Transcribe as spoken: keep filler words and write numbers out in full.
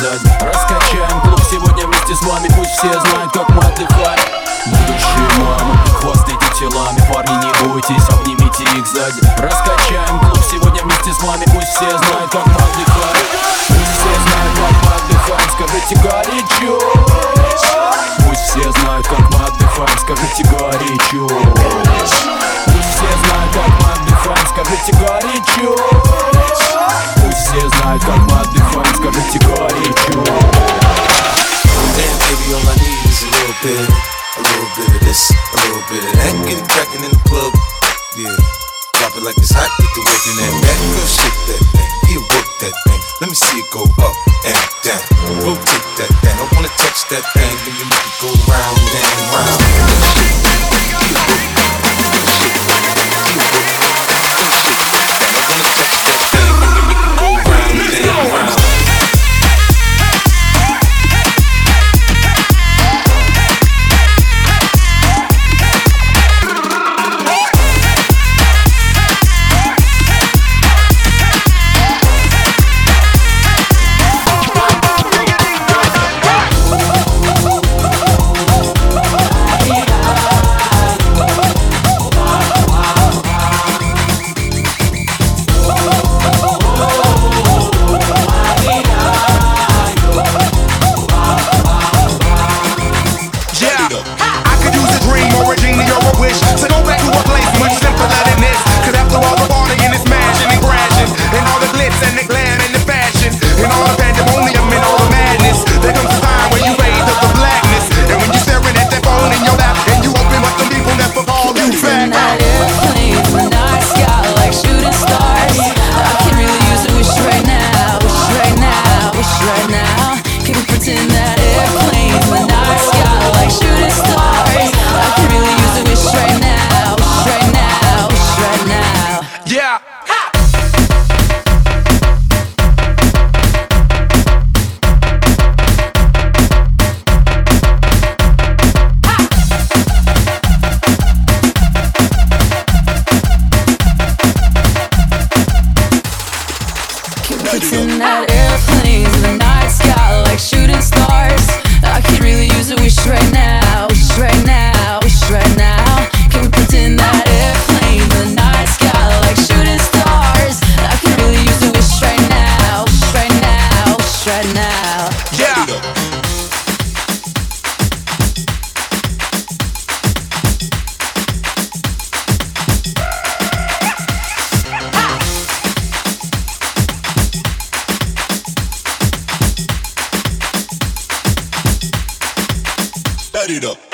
сзади. Раскачаем клуб сегодня вместе с вами, пусть все знают, как мы отдыхаем. Будущие мамы, хвастайте телами, парни, не бойтесь, обнимите их сзади. Раскачаем клуб сегодня вместе с вами, пусть все знают, как мы отдыхаем. Пусть все знают, как мы отдыхаем, скажите горячо. Пусть все знают, как мы отдыхаем, скажите горячо. Пусть все знают, как мы отдыхаем, скажите горячо. Пусть все знают, как мы отдыхаем, скажите горячо. Damn, baby, all I need is a little bit, a little bit of this, a little bit of that. Get it crackin' in the club, yeah. Drop it like it's hot, get the work in that back. Girl, shake that thing, yeah, work that thing. Let me see it go up and down. Rotate that thing, I wanna touch that thing, then you make it go round and round. Pretend that airplanes in the night sky like shooting stars. I could really use a wish right now, wish right now, wish right now. Can we pretend that airplanes in the night sky like shooting stars? I could really use a wish right now, wish right now, wish right now. Yeah. Light it up.